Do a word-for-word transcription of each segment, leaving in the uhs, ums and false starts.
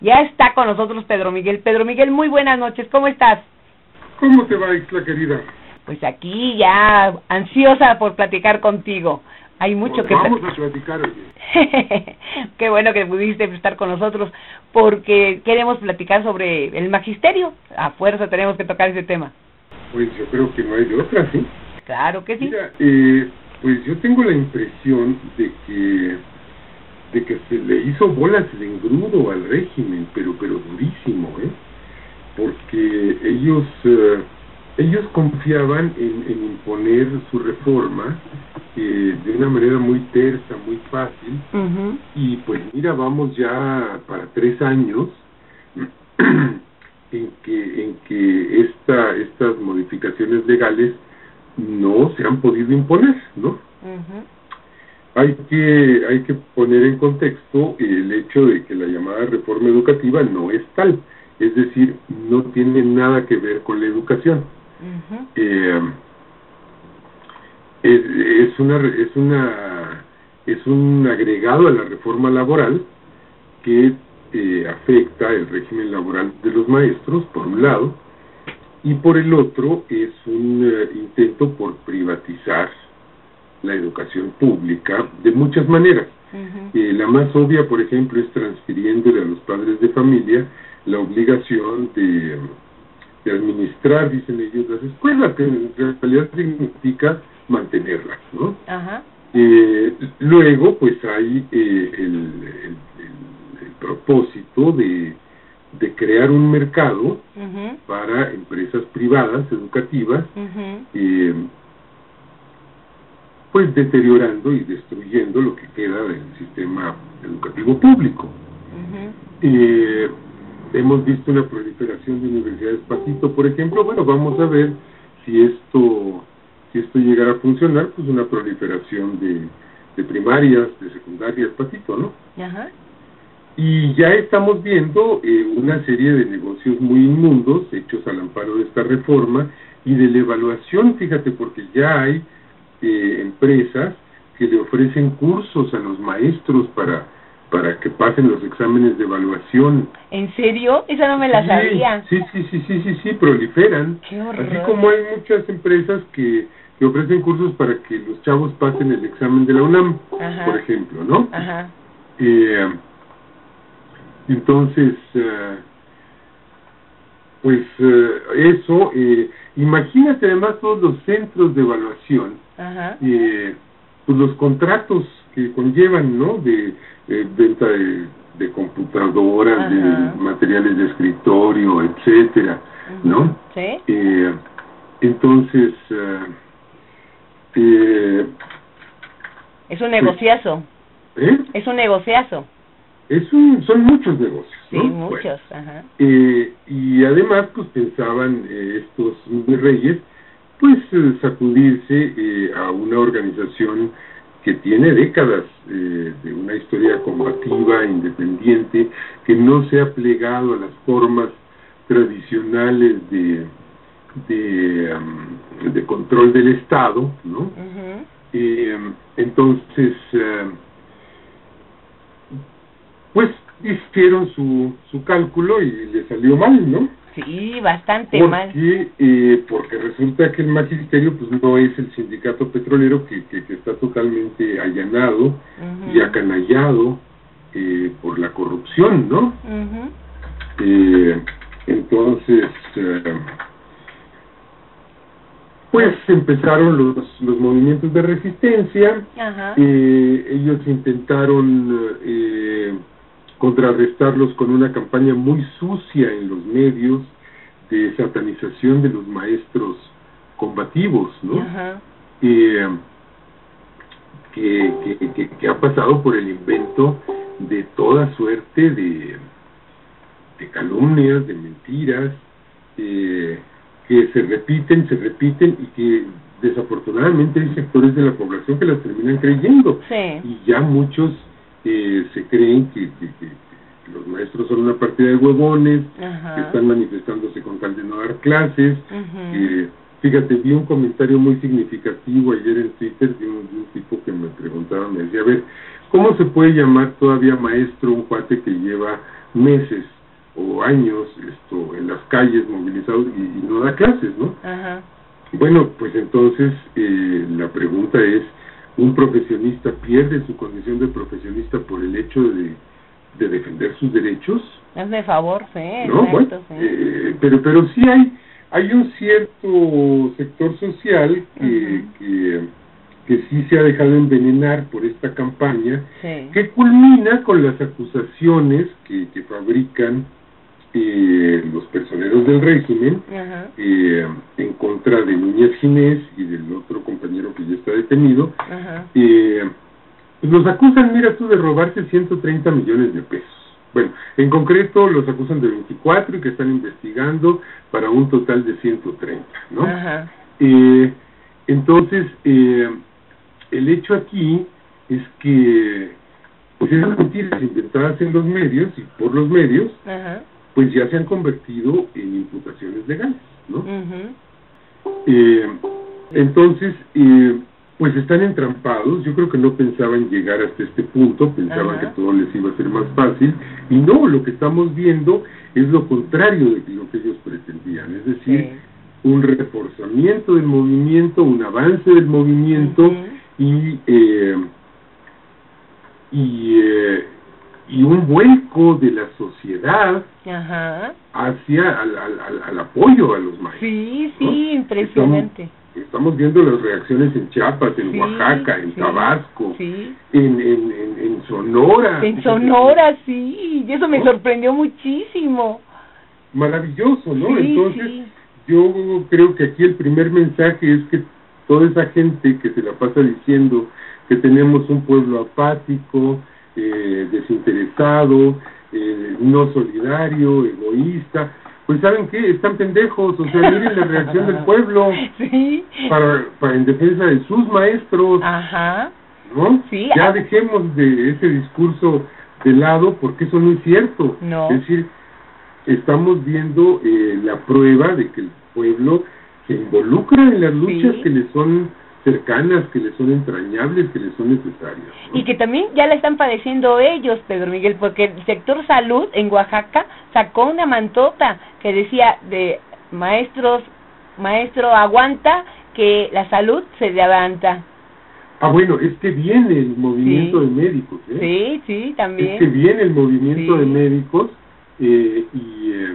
Ya está con nosotros Pedro Miguel. Pedro Miguel, muy buenas noches, ¿cómo estás? ¿Cómo te va, Ixla, querida? Pues aquí ya ansiosa por platicar contigo. Hay mucho pues que vamos platicar. a platicar, oye. Qué bueno que pudiste estar con nosotros, porque queremos platicar sobre el magisterio. A fuerza tenemos que tocar ese tema. Pues yo creo que no hay de otra, ¿sí? Claro que sí. Mira, eh, pues yo tengo la impresión de que de que se le hizo bolas de engrudo al régimen, pero pero durísimo, ¿eh? Porque ellos eh, ellos confiaban en, en imponer su reforma eh, de una manera muy tersa, muy fácil, uh-huh. Y pues mira, vamos ya para tres años en que en que esta estas modificaciones legales no se han podido imponer, ¿no? Uh-huh. Hay que hay que poner en contexto el hecho de que la llamada reforma educativa no es tal, es decir, no tiene nada que ver con la educación. Uh-huh. eh, es, es una es una es un agregado a la reforma laboral que eh, afecta el régimen laboral de los maestros, por un lado, y por el otro es un uh, intento por privatizar la educación pública de muchas maneras. Uh-huh. Eh, la más obvia, por ejemplo, es transfiriéndole a los padres de familia la obligación de, de administrar, dicen ellos, las escuelas, que en realidad significa mantenerlas, ¿no? Uh-huh. Eh, luego, pues hay eh, el, el, el, el propósito de, de crear un mercado uh-huh. para empresas privadas educativas, uh-huh. eh, pues deteriorando y destruyendo lo que queda del sistema educativo público. Uh-huh. Eh, hemos visto una proliferación de universidades pasito, por ejemplo. Bueno, vamos a ver si esto si esto llegara a funcionar, pues una proliferación de, de primarias, de secundarias pasito, ¿no? Uh-huh. Y ya estamos viendo eh, una serie de negocios muy inmundos hechos al amparo de esta reforma y de la evaluación, fíjate, porque ya hay Eh, empresas que le ofrecen cursos a los maestros para para que pasen los exámenes de evaluación. ¿En serio? Esa no me la sí, sabía. Sí, sí, sí, sí, sí, sí, proliferan. Qué horror. Así como hay muchas empresas que, que ofrecen cursos para que los chavos pasen el examen de la UNAM, ajá. por ejemplo, ¿no? Ajá. Eh, entonces, uh, pues uh, eso, eh, imagínate además todos los centros de evaluación, ajá. Eh, pues los contratos que conllevan, ¿no? De eh, venta de, de computadoras, ajá. de materiales de escritorio, etcétera, uh-huh. ¿no? Sí. Eh, entonces, uh, eh, es un negociazo. ¿Eh? Es un negociazo. Es un, son muchos negocios, sí, ¿no? muchos, bueno, ajá. Eh, y además, pues pensaban eh, estos reyes, pues eh, sacudirse eh, a una organización que tiene décadas eh, de una historia combativa, independiente, que no se ha plegado a las formas tradicionales de de, um, de control del Estado, ¿no? Uh-huh. Eh, entonces, uh, pues hicieron su, su cálculo y le salió mal, ¿no? Sí, bastante porque, mal. Eh, porque resulta que el magisterio pues no es el sindicato petrolero que, que, que está totalmente allanado uh-huh. y acanallado eh, por la corrupción, ¿no? Uh-huh. Eh, entonces, eh, pues empezaron los, los movimientos de resistencia, uh-huh. eh, ellos intentaron eh, contrarrestarlos con una campaña muy sucia en los medios de satanización de los maestros combativos, ¿no? Uh-huh. eh, que, que, que, que ha pasado por el invento de toda suerte de, de calumnias, de mentiras, eh, que se repiten, se repiten y que desafortunadamente hay sectores de la población que las terminan creyendo. Sí. Y ya muchos eh, se creen que, que, que, que los maestros son una partida de huevones, uh-huh. que están manifestándose con tal de no dar clases. Uh-huh. eh, fíjate, vi un comentario muy significativo ayer en Twitter de un, de un tipo que me preguntaba, me decía, a ver, ¿cómo se puede llamar todavía maestro un cuate que lleva meses o años esto en las calles movilizados y, y no da clases, ¿no? Ajá. Bueno, pues entonces eh, la pregunta es, ¿un profesionista pierde su condición de profesionista por el hecho de, de defender sus derechos? Hazme favor, sí, no, exacto, bueno, sí. Eh, pero pero sí hay hay un cierto sector social que, uh-huh. que que sí se ha dejado envenenar por esta campaña, sí. que culmina con las acusaciones que, que fabrican eh, los personeros del régimen uh-huh. eh, en contra de Núñez Ginés y del otro compañero que ya está detenido. Uh-huh. eh, los acusan, mira tú, de robarse ciento treinta millones de pesos. Bueno, en concreto los acusan de veinticuatro y que están investigando para un total de ciento treinta, ¿no? Uh-huh. Eh, entonces, eh, el hecho aquí es que pues esas mentiras inventadas en los medios y por los medios, uh-huh. pues ya se han convertido en imputaciones legales, ¿no? Uh-huh. Eh, entonces, eh, pues están entrampados. Yo creo que no pensaban llegar hasta este punto, pensaban uh-huh. que todo les iba a ser más fácil, y no, lo que estamos viendo es lo contrario de lo que ellos pretendían, es decir, sí. un reforzamiento del movimiento, un avance del movimiento, uh-huh. y eh, y eh, y un vuelco de la sociedad Ajá. hacia al, al, al, al apoyo a los maestros. Sí, sí, ¿no? impresionante. Estamos, estamos viendo las reacciones en Chiapas, en sí, Oaxaca, en sí, Tabasco, sí. En, en, en, en Sonora. En Sonora, sí, y eso me ¿no? sorprendió muchísimo. Maravilloso, ¿no? Sí, Entonces, sí. yo creo que aquí el primer mensaje es que toda esa gente que se la pasa diciendo que tenemos un pueblo apático, eh, desinteresado, eh, no solidario, egoísta, pues ¿saben qué? Están pendejos, o sea, miren la reacción del pueblo sí. para, para en defensa de sus maestros, Ajá. ¿no? Sí. Ya dejemos de ese discurso de lado porque eso no es cierto. No. Es decir, estamos viendo eh, la prueba de que el pueblo se involucra en las luchas sí. que le son cercanas, que le son entrañables, que le son necesarias, ¿no? Y que también ya la están padeciendo ellos, Pedro Miguel, porque el sector salud en Oaxaca sacó una mantota que decía de maestros, maestro aguanta, que la salud se levanta. Ah, bueno, es que viene el movimiento sí. de médicos, ¿eh? Sí, sí, también. Es que viene el movimiento sí. de médicos eh, y, eh,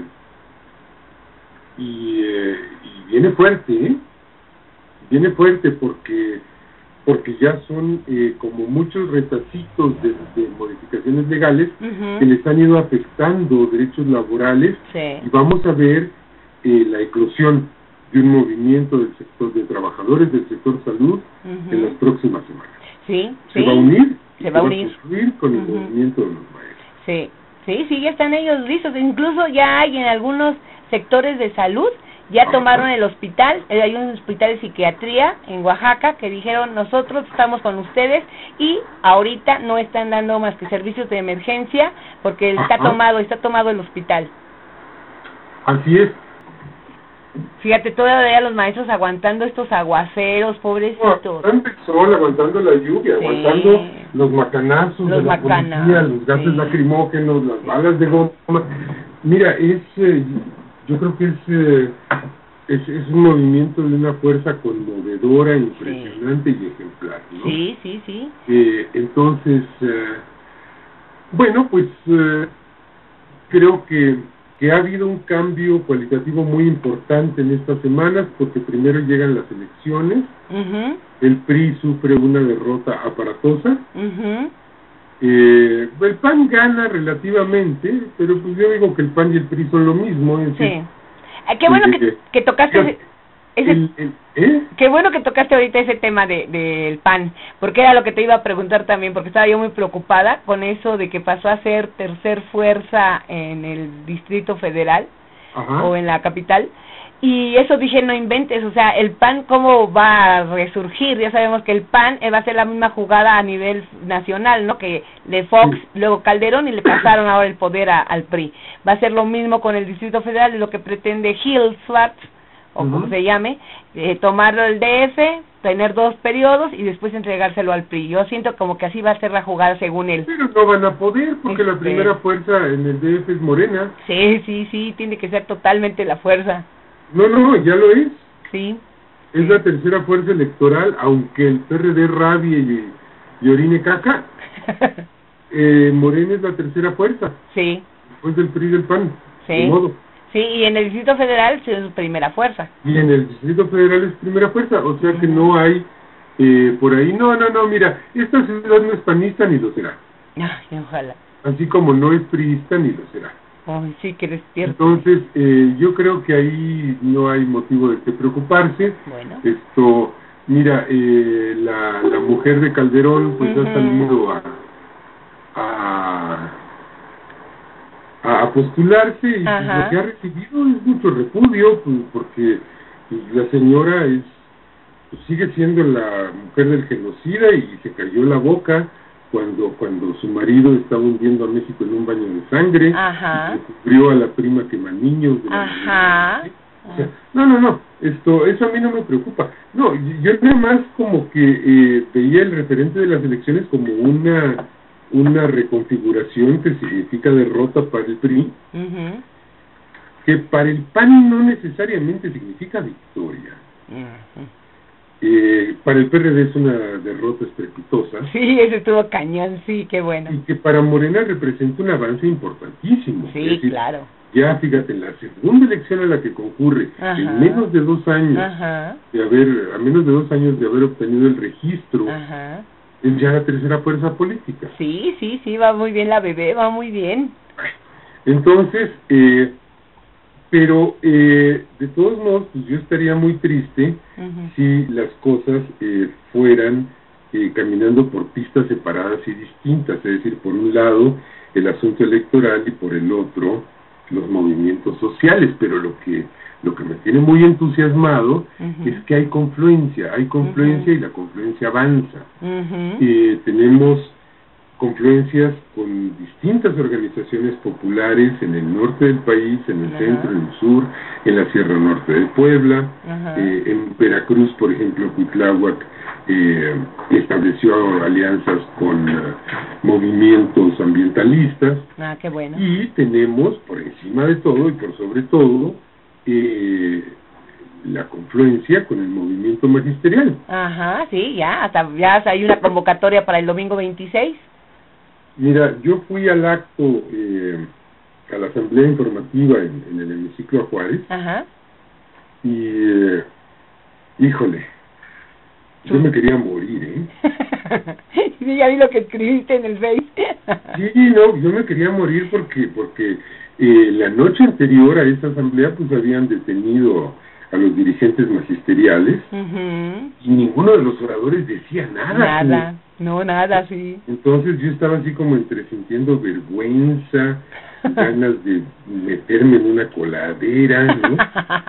y, eh, y viene fuerte, ¿eh? Viene fuerte porque porque ya son eh, como muchos retacitos de, de modificaciones legales uh-huh. que les han ido afectando derechos laborales sí. y vamos a ver eh, la eclosión de un movimiento del sector de trabajadores del sector salud uh-huh. en las próximas semanas. Sí, se sí. va a unir, se, se va a va unir a construir con el uh-huh. movimiento de los maestros. Sí, sí, sí, ya están ellos listos. Incluso ya hay en algunos sectores de salud. Ya Ajá. tomaron el hospital, eh, hay un hospital de psiquiatría en Oaxaca que dijeron nosotros estamos con ustedes y ahorita no están dando más que servicios de emergencia porque Ajá. está tomado, está tomado el hospital. Así es. Fíjate, todavía los maestros aguantando estos aguaceros, pobrecitos. Aguantando el sol, aguantando la lluvia, sí. aguantando los macanazos los de la macana, policía, los gases sí. lacrimógenos, las sí. balas de goma. Mira, es... Eh, yo creo que es, eh, es es un movimiento de una fuerza conmovedora, impresionante sí. y ejemplar, ¿no? Sí, sí, sí. Eh, entonces, eh, bueno, pues eh, creo que, que ha habido un cambio cualitativo muy importante en estas semanas, porque primero llegan las elecciones, uh-huh. el P R I sufre una derrota aparatosa, uh-huh. Eh, el P A N gana relativamente, pero pues yo digo que el P A N y el P R I son lo mismo. Es decir, sí. Qué bueno que, que tocaste ese, ese el, el, ¿eh? Qué bueno que tocaste ahorita ese tema de del P A N, porque era lo que te iba a preguntar también, porque estaba yo muy preocupada con eso de que pasó a ser tercer fuerza en el Distrito Federal Ajá. o en la capital. Y eso dije, no inventes, o sea, el P A N cómo va a resurgir. Ya sabemos que el P A N va a ser la misma jugada a nivel nacional, ¿no? Que de Fox, sí. luego Calderón y le pasaron ahora el poder a, al P R I. Va a ser lo mismo con el Distrito Federal, y lo que pretende Gil Schwartz, o uh-huh. como se llame, eh, tomarlo el D F, tener dos periodos y después entregárselo al P R I. Yo siento como que así va a ser la jugada según él. Pero no van a poder, porque este... la primera fuerza en el D F es Morena. Sí, sí, sí, tiene que ser totalmente la fuerza. No, no, ya lo es. Sí. Es sí. La tercera fuerza electoral, aunque el P R D rabie y, y orine caca. eh, Morena es la tercera fuerza. Sí. Después del P R I y del P A N. Sí. De modo. Sí, y en el Distrito Federal es su primera fuerza. Y en el Distrito Federal es primera fuerza, o sea que no hay eh, por ahí, no, no, no, mira, esta ciudad no es panista ni lo será. Ay, ojalá. Así como no es priista ni lo será. Ay, sí, que eres cierto. Entonces, eh, yo creo que ahí no hay motivo de que preocuparse. Bueno. Esto, mira, eh, la, la mujer de Calderón pues uh-huh. ha salido a... a a postularse y pues, lo que ha recibido es mucho repudio pues, porque pues, la señora es pues, sigue siendo la mujer del genocida y se cayó la boca cuando cuando su marido estaba hundiendo a México en un baño de sangre. Ajá. Y cubrió a la prima quemaniños de la Ajá. O sea, no, no, no, esto, eso a mí no me preocupa. No, yo nada más como que eh, veía el referente de las elecciones como una una reconfiguración que significa derrota para el P R I, uh-huh. que para el P A N no necesariamente significa victoria. Uh-huh. Eh, para el P R D es una derrota estrepitosa. Sí, eso estuvo cañón, sí, qué bueno. Y que para Morena representa un avance importantísimo. Sí, es decir, claro. Ya, fíjate, la segunda elección a la que concurre, ajá. en menos de dos años, ajá. de haber, a menos de dos años de haber obtenido el registro, ajá. es ya la tercera fuerza política. Sí, sí, sí, va muy bien la bebé, va muy bien. Entonces, eh, pero eh, de todos modos, pues yo estaría muy triste uh-huh. si las cosas eh, fueran eh, caminando por pistas separadas y distintas, es decir, por un lado el asunto electoral y por el otro los movimientos sociales, pero lo que lo que me tiene muy entusiasmado uh-huh. es que hay confluencia, hay confluencia uh-huh. y la confluencia avanza. Uh-huh. Eh, tenemos confluencias con distintas organizaciones populares en el norte del país, en el uh-huh. centro, en el sur, en la Sierra Norte de Puebla, uh-huh. eh, en Veracruz, por ejemplo, Cuitláhuac eh, estableció alianzas con uh, movimientos ambientalistas. Ah, qué bueno. Y tenemos, por encima de todo y por sobre todo, Eh, la confluencia con el movimiento magisterial. Ajá, sí, ya, hasta ya hay una convocatoria para el domingo veintiséis. Mira, yo fui al acto, eh, a la asamblea informativa en, en el hemiciclo a Juárez. Ajá. Y, eh, híjole, yo me quería morir, ¿eh? Sí, ya vi lo que escribiste en el Face. Sí, no, yo me quería morir porque, porque Eh, la noche anterior a esta asamblea pues habían detenido a los dirigentes magisteriales uh-huh. y ninguno de los oradores decía nada. Nada, como... no, nada, sí. Entonces yo estaba así como entre sintiendo vergüenza, ganas de meterme en una coladera, ¿no?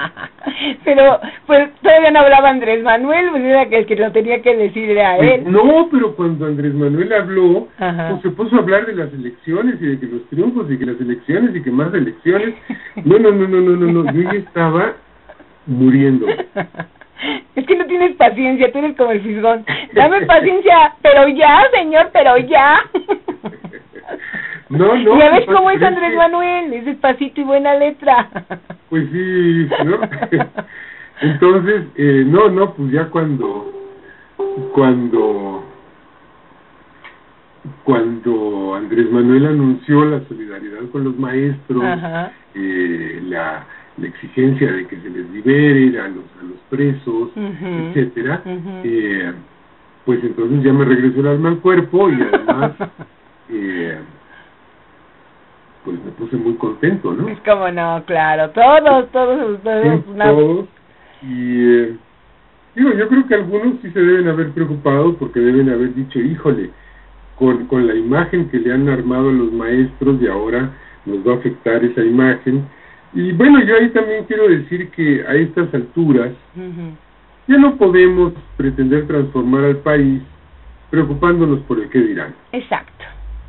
Pero pues todavía no hablaba Andrés Manuel, pues era que el que lo tenía que decir era él. Pues, no, pero cuando Andrés Manuel habló, ajá. pues se puso a hablar de las elecciones y de que los triunfos y que las elecciones y que más elecciones. No, no, no, no, no, no, no. Yo ya estaba muriendo. Es que no tienes paciencia, tú eres como el fisgón. Dame paciencia, pero ya, señor, pero ya. No, no. ¿Ya ves cómo es Andrés que... Manuel? Es despacito y buena letra. Pues sí, ¿no? Entonces, eh, no, no, pues ya cuando, cuando, cuando Andrés Manuel anunció la solidaridad con los maestros, eh, la, la exigencia de que se les libere a los, a los presos, uh-huh, etcétera, uh-huh. eh, pues entonces ya me regresó el alma al cuerpo y además... eh, pues me puse muy contento, ¿no? Es como no, claro, todos, todos, todos. Sí, todos. Y eh, digo, yo creo que algunos sí se deben haber preocupado porque deben haber dicho, híjole, con, con la imagen que le han armado a los maestros y ahora nos va a afectar esa imagen. Y bueno, yo ahí también quiero decir que a estas alturas uh-huh. ya no podemos pretender transformar al país preocupándonos por el qué dirán. Exacto.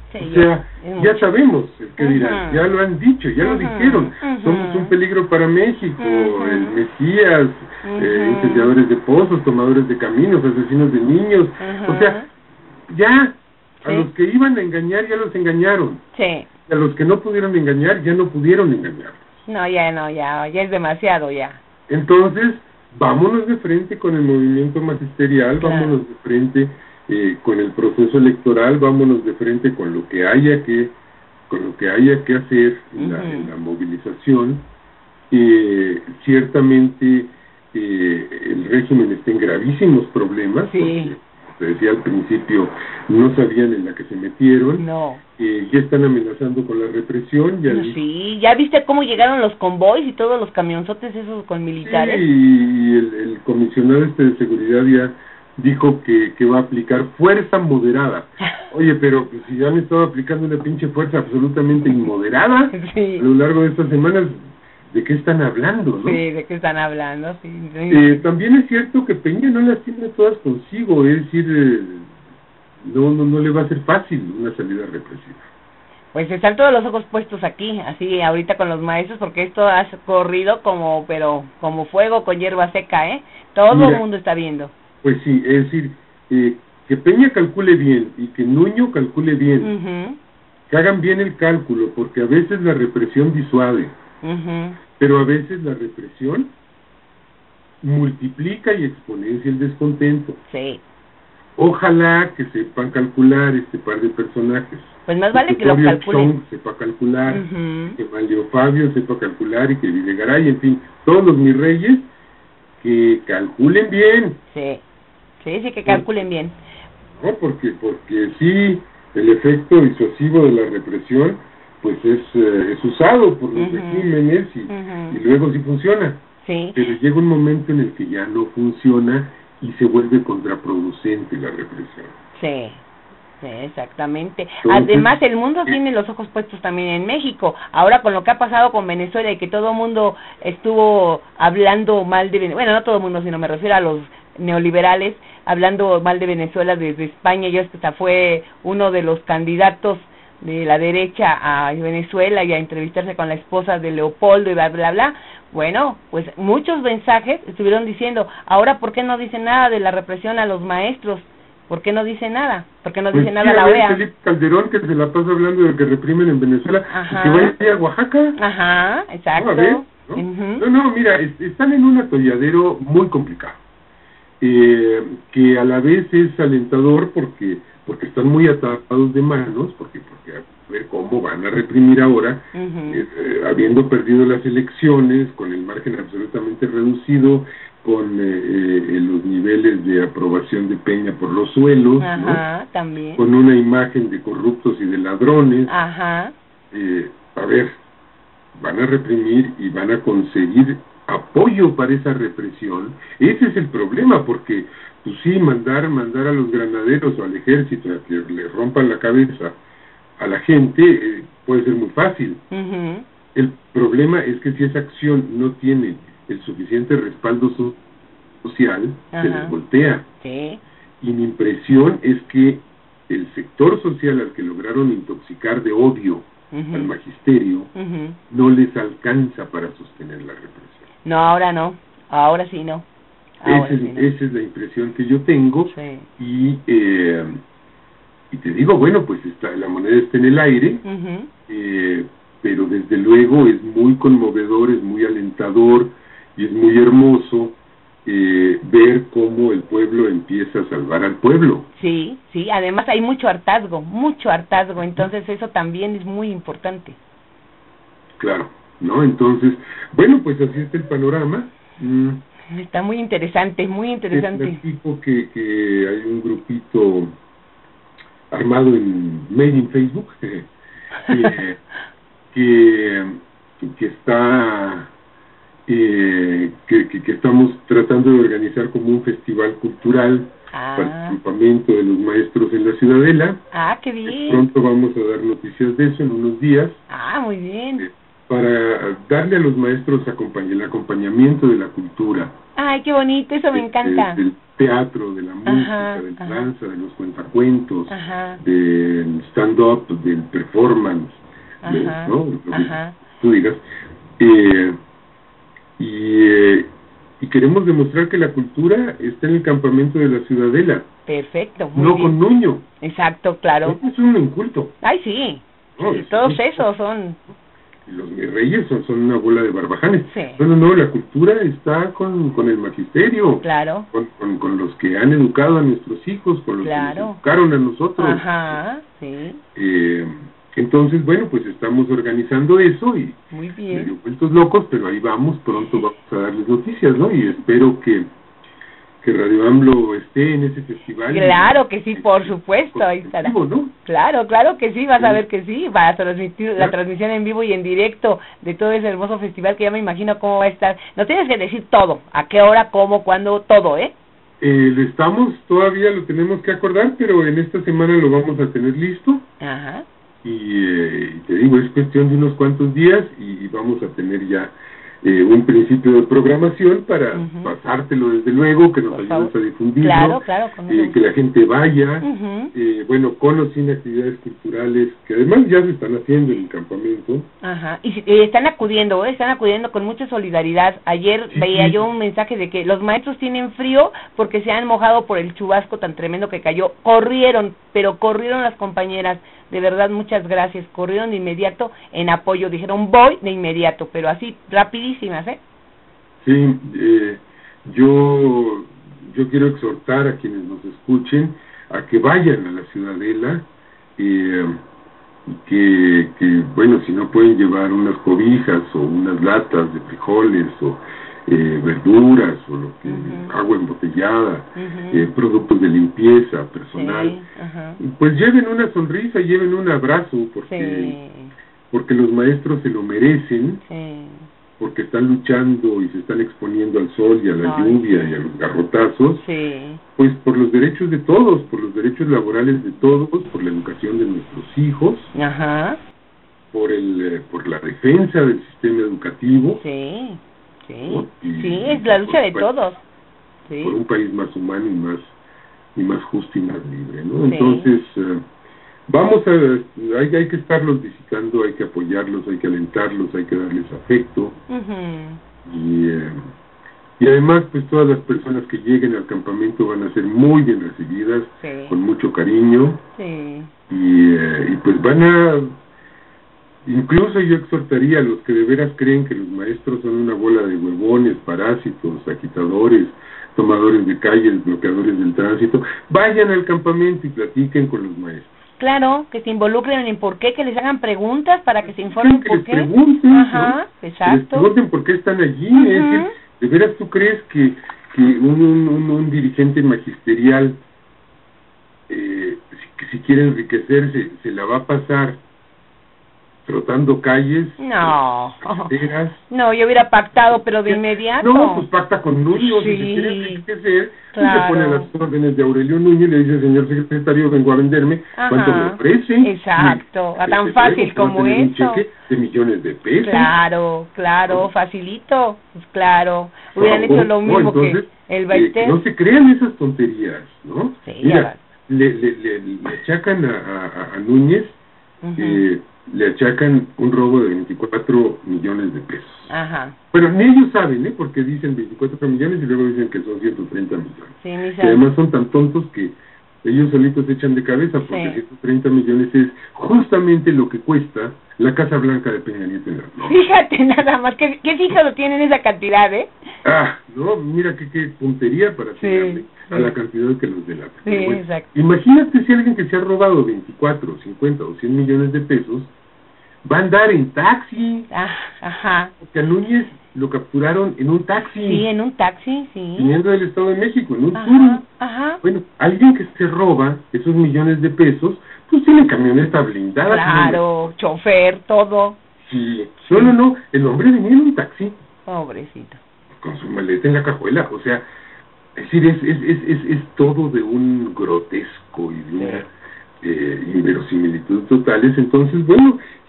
Sí, o sea, ya sabemos, es que uh-huh. dirán, ya lo han dicho, ya uh-huh. lo dijeron, uh-huh. somos un peligro para México, uh-huh. el Mesías, uh-huh. eh, incendiadores de pozos, tomadores de caminos, asesinos de niños, uh-huh. o sea, ya, a sí. los que iban a engañar ya los engañaron, sí. a los que no pudieron engañar ya no pudieron engañar. No, ya no, ya, ya es demasiado ya. Entonces, vámonos de frente con el movimiento magisterial, claro. vámonos de frente eh, con el proceso electoral, vámonos de frente con lo que haya que, con lo que haya que hacer en, uh-huh. la, en la movilización. Eh, ciertamente eh, el régimen está en gravísimos problemas, sí. porque, te decía al principio, no sabían en la que se metieron, no. eh, ya están amenazando con la represión. Ya no, sí, ya viste cómo llegaron los convoys y todos los camionzotes esos con militares. Sí, y el, el comisionado este de seguridad ya dijo que, que va a aplicar fuerza moderada. Oye, pero pues, si ya han estado aplicando una pinche fuerza absolutamente inmoderada sí. a lo largo de estas semanas, ¿de qué están hablando, no? Sí, ¿de qué están hablando? Sí, sí. Eh, también es cierto que Peña no las tiene todas consigo, es decir, eh, no, no, no le va a ser fácil una salida represiva. Pues están todos los ojos puestos aquí, así ahorita con los maestros, porque esto ha corrido como, pero como fuego con hierba seca, ¿eh? Todo Mira, el mundo está viendo. Pues sí, es decir, eh, que Peña calcule bien y que Nuño calcule bien, uh-huh. que hagan bien el cálculo, porque a veces la represión disuade, uh-huh. pero a veces la represión multiplica y exponencia el descontento. Sí. Ojalá que sepan calcular este par de personajes. Pues más vale que, que lo calculen. Chong sepa calcular, uh-huh. que Manlio Fabio sepa calcular y que Videgaray, en fin, todos los mis reyes que calculen bien. Sí, sí, sí que calculen bien. No, porque, porque sí, el efecto disuasivo de la represión, pues es, eh, es usado por los uh-huh. regímenes y, uh-huh. y luego sí funciona. Sí. Pero llega un momento en el que ya no funciona y se vuelve contraproducente la represión. Sí, sí, exactamente. Entonces, además, el mundo eh, tiene los ojos puestos también en México. Ahora con lo que ha pasado con Venezuela y que todo el mundo estuvo hablando mal de Venezuela, bueno, no todo el mundo, sino me refiero a los neoliberales, hablando mal de Venezuela desde España. Yo hasta fue uno de los candidatos de la derecha a Venezuela y a entrevistarse con la esposa de Leopoldo y bla, bla, bla. Bueno, pues muchos mensajes estuvieron diciendo, ahora ¿por qué no dice nada de la represión a los maestros? ¿Por qué no dice nada? ¿Por qué no pues dice sí, nada la O E A? Felipe Calderón, que se la pasa hablando de que reprimen en Venezuela, Ajá. que vaya a Oaxaca. Ajá, exacto. No, a ver, ¿no? Uh-huh. no, no, mira, es, están en un atolladero muy complicado, eh, que a la vez es alentador porque porque están muy atados de manos, porque porque a ver cómo van a reprimir ahora, uh-huh. eh, eh, habiendo perdido las elecciones, con el margen absolutamente reducido, con eh, eh, los niveles de aprobación de Peña por los suelos, Ajá, ¿no? También. Con una imagen de corruptos y de ladrones. Ajá. Eh, a ver, van a reprimir y van a conseguir apoyo para esa represión. Ese es el problema, porque pues sí, mandar mandar a los granaderos o al ejército a que le rompan la cabeza a la gente eh, puede ser muy fácil. Uh-huh. El problema es que si esa acción no tiene el suficiente respaldo social, Ajá. se les voltea. Sí. Y mi impresión es que el sector social al que lograron intoxicar de odio uh-huh. al magisterio uh-huh. no les alcanza para sostener la represión. No, ahora no. Ahora sí no. Ahora Ese, sí no. Esa es la impresión que yo tengo. Sí. Y eh, y te digo, bueno, pues está, la moneda está en el aire, uh-huh. eh, pero desde luego es muy conmovedor, es muy alentador y es muy hermoso eh, ver cómo el pueblo empieza a salvar al pueblo. Sí, sí, además hay mucho hartazgo, mucho hartazgo, entonces eso también es muy importante. Claro, ¿no? Entonces, bueno, pues así está el panorama. Mm. Está muy interesante, muy interesante. Es tipo que, que hay un grupito armado en Made in Facebook eh, que, que, que está eh, que, que, que estamos tratando de organizar como un festival cultural ah. para el campamento de los maestros en la Ciudadela. Ah, qué bien. Pronto vamos a dar noticias de eso en unos días. Ah, muy bien. Eh, para darle a los maestros acompañ el acompañamiento de la cultura. Ay, qué bonito, eso me encanta. Del teatro, de la música, Ajá, de la ajá. danza, de los cuentacuentos, Ajá. del stand-up, del performance, de, Ajá, ¿no? Lo que ajá. tú digas. Eh, y, eh, y queremos demostrar que la cultura está en el campamento de la Ciudadela, Perfecto, muy no bien. con Nuño. Exacto, claro. No es un inculto. Ay, sí. No, Sí, es- todos es- esos son... Los reyes son, son una bola de barbajanes. Sí. No, no, no, la cultura está con, con el magisterio, Claro. con, con, con los que han educado a nuestros hijos, con los que Claro. nos educaron a nosotros. Ajá, sí. Eh, entonces, bueno, pues estamos organizando eso y Muy medio bien. vueltos locos, pero ahí vamos, pronto vamos a darles noticias, ¿no? Y espero que, que Radio AMLO esté en ese festival. Claro que sí, por supuesto, ahí estará. Vivo, ¿no? Claro, claro que sí, vas a Sí. ver que sí, va a transmitir la Claro. transmisión en vivo y en directo de todo ese hermoso festival que ya me imagino cómo va a estar. Nos tienes que decir todo, a qué hora, cómo, cuándo, todo, ¿eh? Eh, lo estamos, todavía lo tenemos que acordar, pero en esta semana lo vamos a tener listo. Ajá. Y eh, te digo, es cuestión de unos cuantos días y vamos a tener ya eh, un principio de programación para Ujú. pasártelo desde luego, que nos Por ayudes favor. a difundirlo, Claro, claro, con eh, eso. que la gente vaya, Ujú. eh, bueno, con o sin actividades culturales, que además ya se están haciendo en el campamento. Ajá, y si- eh, están acudiendo, ¿eh? están acudiendo con mucha solidaridad. Ayer Sí, veía sí. yo un mensaje de que los maestros tienen frío porque se han mojado por el chubasco tan tremendo que cayó. Corrieron, pero corrieron las compañeras. De verdad, muchas gracias. Corrieron de inmediato en apoyo. Dijeron, voy de inmediato, pero así, rapidísimas, ¿eh? Sí, eh, yo, yo quiero exhortar a quienes nos escuchen a que vayan a la Ciudadela, eh, que, que, bueno, si no pueden llevar unas cobijas o unas latas de frijoles o eh, verduras o lo que, Ujú. agua embotellada, Ujú. eh, productos de limpieza personal, Sí, ajá. pues lleven una sonrisa, lleven un abrazo, porque, Sí, porque los maestros se lo merecen, sí. porque están luchando y se están exponiendo al sol y a la Ay, lluvia sí. y a los garrotazos, Sí, pues por los derechos de todos, por los derechos laborales de todos, por la educación de nuestros hijos, ajá, por el eh, por la defensa del sistema educativo, sí, sí, ¿no? Y- sí, es la lucha de por- todos, sí, por un país más humano y más y más justo y más libre, ¿no? Sí. Entonces, eh, vamos a, hay, hay que estarlos visitando, hay que apoyarlos, hay que alentarlos, hay que darles afecto, ujú, y, eh, y además pues todas las personas que lleguen al campamento van a ser muy bien recibidas, sí, con mucho cariño, sí, y, eh, y pues van a, incluso yo exhortaría a los que de veras creen que los maestros son una bola de huevones, parásitos, agitadores, tomadores de calles, bloqueadores del tránsito, vayan al campamento y platiquen con los maestros. claro, que se involucren en por qué, que les hagan preguntas para que se informen que por les qué, pregunten, ajá, ¿no? Que les exacto, pregunten por qué están allí. Ujú. Es decir, ¿de veras tú crees que, que un, un, un, un dirigente magisterial, eh, si, que si quiere enriquecerse, se la va a pasar trotando calles, no, carreteras? no, yo hubiera pactado, pero de inmediato, No, pues pacta con Nuño, si se Sí, quiere enriquecer, claro. pues se pone a las órdenes de Aurelio Nuño y le dice, señor secretario, vengo a venderme, ¿cuánto Ajá, me ofrece? exacto, Y, a tan desde fácil luego, que va a como tener un eso. cheque de millones de pesos. Claro, claro, ¿No? facilito, pues claro, Por hubieran favor, hecho lo no, mismo entonces, que el eh, que Baiter. no se crean esas tonterías, ¿no? Sí, ya Mira, va. le, le, le, le achacan a, a, a Núñez, Ujú. eh, le achacan un robo de veinticuatro millones de pesos. Ajá, Bueno, ni ellos saben, ¿eh? Porque dicen veinticuatro millones y luego dicen que son ciento treinta millones. sí, mis Que además son tan tontos que ellos solitos se echan de cabeza, porque Sí. ciento treinta millones es justamente lo que cuesta la Casa Blanca de Peña Nieto en la Flor. Fíjate nada más, ¿qué, qué fíjalo tienen esa cantidad, eh? Ah, no, mira qué, qué puntería para Sí, tirarle a sí. la cantidad que los delata. Sí, Pero bueno, exacto. imagínate si alguien que se ha robado veinticuatro, cincuenta o cien millones de pesos va a andar en taxi, Ah, ajá, porque a Núñez lo capturaron en un taxi, sí, en un taxi, sí. viniendo del Estado de México, en un Ajá, Turu. ajá, Bueno, alguien que se roba esos millones de pesos, pues tiene camioneta blindada. claro, chofer, todo, Sí. No, no, no, el hombre venía en un taxi pobrecito. con su maleta en la cajuela, o sea, es decir, es, es, es, es, es todo de un grotesco y de una eh, inverosimilitud totales. Entonces, bueno,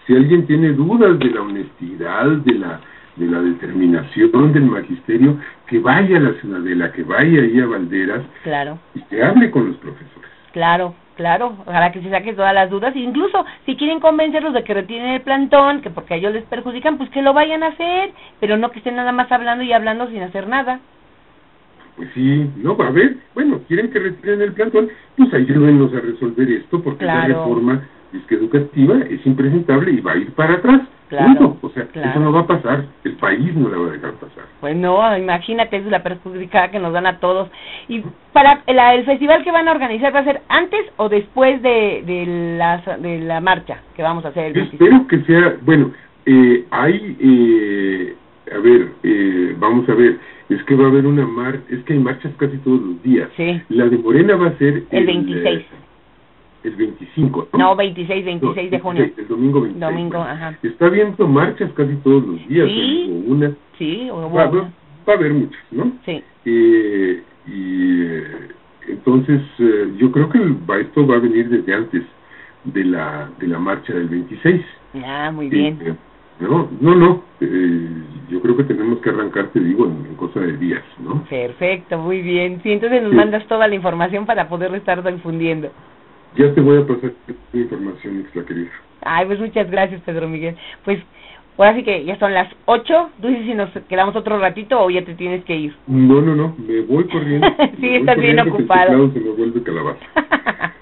si alguien tiene dudas de la honestidad, de la de la determinación del magisterio, que vaya a la Ciudadela, que vaya ahí a Valderas, claro, y que hable con los profesores. Claro, claro, ojalá que se saquen todas las dudas, incluso si quieren convencerlos de que retienen el plantón, que porque a ellos les perjudican, pues que lo vayan a hacer, pero no que estén nada más hablando y hablando sin hacer nada. Pues sí, no, a ver, bueno, quieren que retiren el plantón, pues ayúdennos a resolver esto, porque claro, la reforma es que educativa es impresentable y va a ir para atrás. Claro, punto. O sea, claro. Eso no va a pasar, el país no la va a dejar pasar. Pues no, imagínate, es la perjudicada que nos dan a todos. Y para la, el festival que van a organizar, ¿va a ser antes o después de, de, la, de la marcha que vamos a hacer el veintiséis? Espero que sea, bueno, eh, hay, eh, a ver, eh, vamos a ver, es que va a haber una mar, es que hay marchas casi todos los días. Sí. La de Morena va a ser el, el veintiséis. El veinticinco, ¿no? No, veintiséis, veintiséis no, de junio. El domingo veintiséis. Domingo, bueno, ajá. Está habiendo marchas casi todos los días. Sí, o una. Sí, o va, va, va a haber muchas, ¿no? Sí. Eh, y eh, entonces eh, yo creo que el, esto va a venir desde antes de la de la marcha del veintiséis. Ah, muy bien. Eh, no, no, no. Eh, yo creo que tenemos que arrancar, te digo, en, en cosa de días, ¿no? Perfecto, muy bien. Sí, entonces nos sí. mandas toda la información para poder estar difundiendo. Ya te voy a pasar la información, Ixtla querida. Ay, pues muchas gracias, Pedro Miguel. Pues, ahora sí que ya son las ocho. ¿Tú dices si nos quedamos otro ratito o ya te tienes que ir? No, no, no, me voy corriendo. Sí, me estás bien ocupado. El se me vuelve calabaza.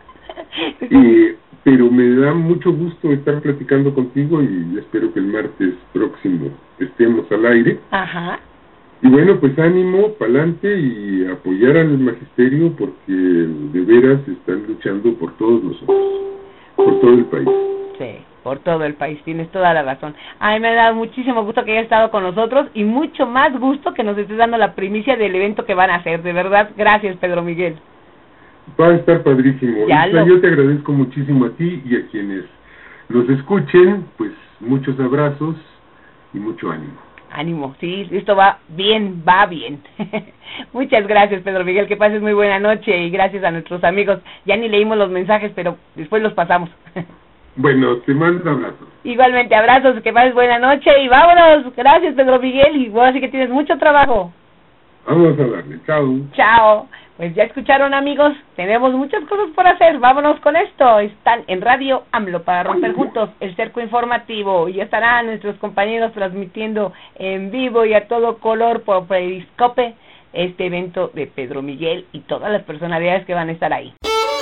eh, pero me da mucho gusto estar platicando contigo y espero que el martes próximo estemos al aire. Ajá. Y bueno, pues ánimo, pa'lante y apoyar al magisterio porque de veras están luchando por todos nosotros, por todo el país. Sí, por todo el país, tienes toda la razón. A mí me ha dado muchísimo gusto que hayas estado con nosotros y mucho más gusto que nos estés dando la primicia del evento que van a hacer. De verdad, gracias, Pedro Miguel. Va a estar padrísimo. Lo... Yo te agradezco muchísimo a ti y a quienes nos escuchen, pues muchos abrazos y mucho ánimo. Ánimo, sí, esto va bien, va bien. Muchas gracias, Pedro Miguel, que pases muy buena noche y gracias a nuestros amigos. Ya ni leímos los mensajes, pero después los pasamos. Bueno, te mando abrazos. Igualmente, abrazos, que pases buena noche y vámonos. Gracias, Pedro Miguel, y vos así que tienes mucho trabajo. Vamos a darle, chao. Chao. Pues ya escucharon, amigos, tenemos muchas cosas por hacer, vámonos con esto. Están en Radio AMLO para romper juntos el cerco informativo y ya estarán nuestros compañeros transmitiendo en vivo y a todo color por Periscope este evento de Pedro Miguel y todas las personalidades que van a estar ahí.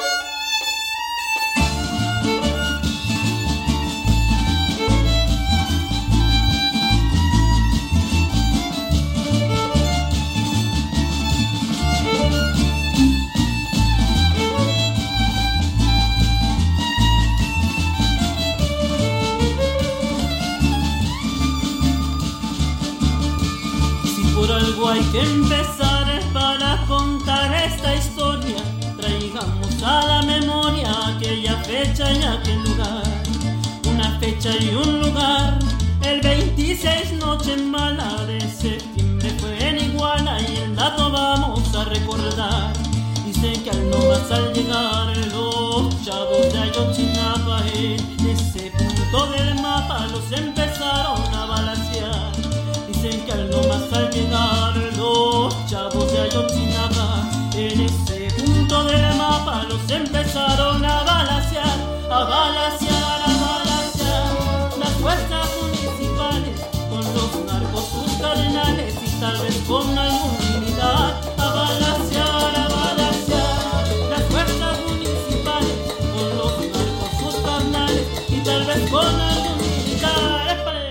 Hay que empezar para contar esta historia. Traigamos a la memoria aquella fecha y aquel lugar. Una fecha y un lugar. El veintiséis, noche mala de septiembre, fue en Iguala y el dato vamos a recordar. Dice que al no más al llegar los chavos de Ayotzinapa, en ese punto del mapa los empezaron a balacear. Dicen que al no más al llegar los chavos de Ayotzinapa, en ese punto del mapa los empezaron a balacear, a balacear, a balacear. Las fuerzas municipales con los narcos sus carnales y tal vez con algún militar, a balacear, a balacear. Las fuerzas municipales con los narcos sus carnales y tal vez con algún militar. ¡Épale!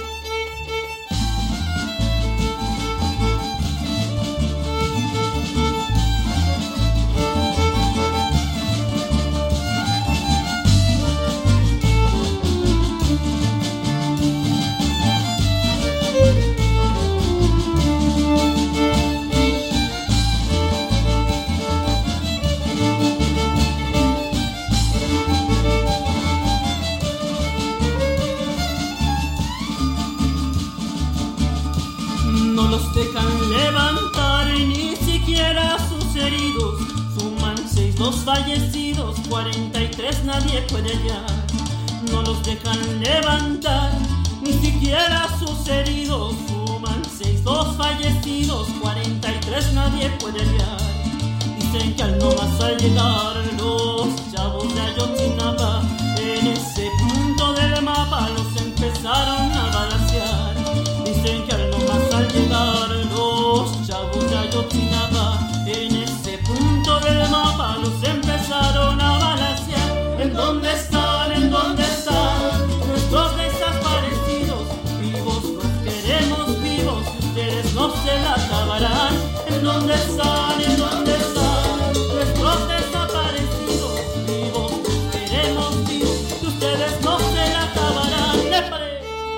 Dejan levantar y ni siquiera sus heridos. Suman seis los fallecidos, cuarenta y tres nadie puede hallar. no los dejan levantar, ni siquiera sus heridos. Suman seis, dos fallecidos, cuarenta y tres nadie puede hallar. Dicen que al no más al llegar los chavos de Ayotzinapa, en ese punto del mapa los empezaron a balacear. Dicen que al no más al llegar los chavos de Ayotzinapa, en ese punto del mapa los empezaron a balacear. ¿En dónde están? ¿En dónde están nuestros desaparecidos? Vivos los queremos vivos, ustedes no se la acabarán. ¿En dónde están? ¿En dónde están nuestros desaparecidos? Vivos los queremos vivos, ustedes no se la acabarán. ¡Épale!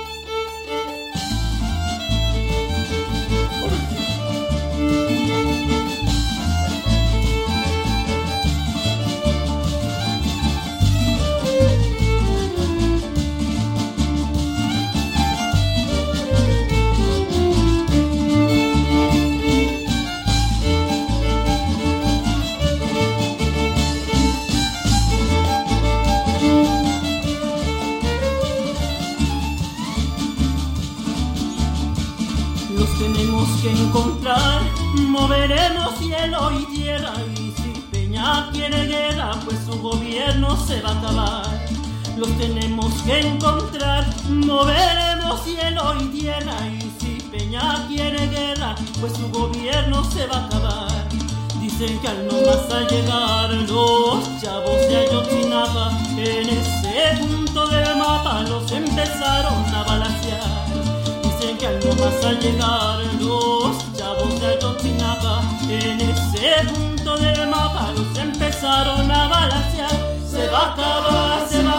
Tenemos que encontrar, moveremos cielo y tierra, y si Peña quiere guerra, pues su gobierno se va a acabar. Los tenemos que encontrar, moveremos cielo y tierra, y si Peña quiere guerra, pues su gobierno se va a acabar. Dicen que al no más a llegar los chavos de Ayotzinapa, en ese punto del mapa los empezaron a balacear. Dicen que al no más al llegar los chavos de Ayotzinapa, en ese punto del mapa los empezaron a balacear. Se va a acabar, se va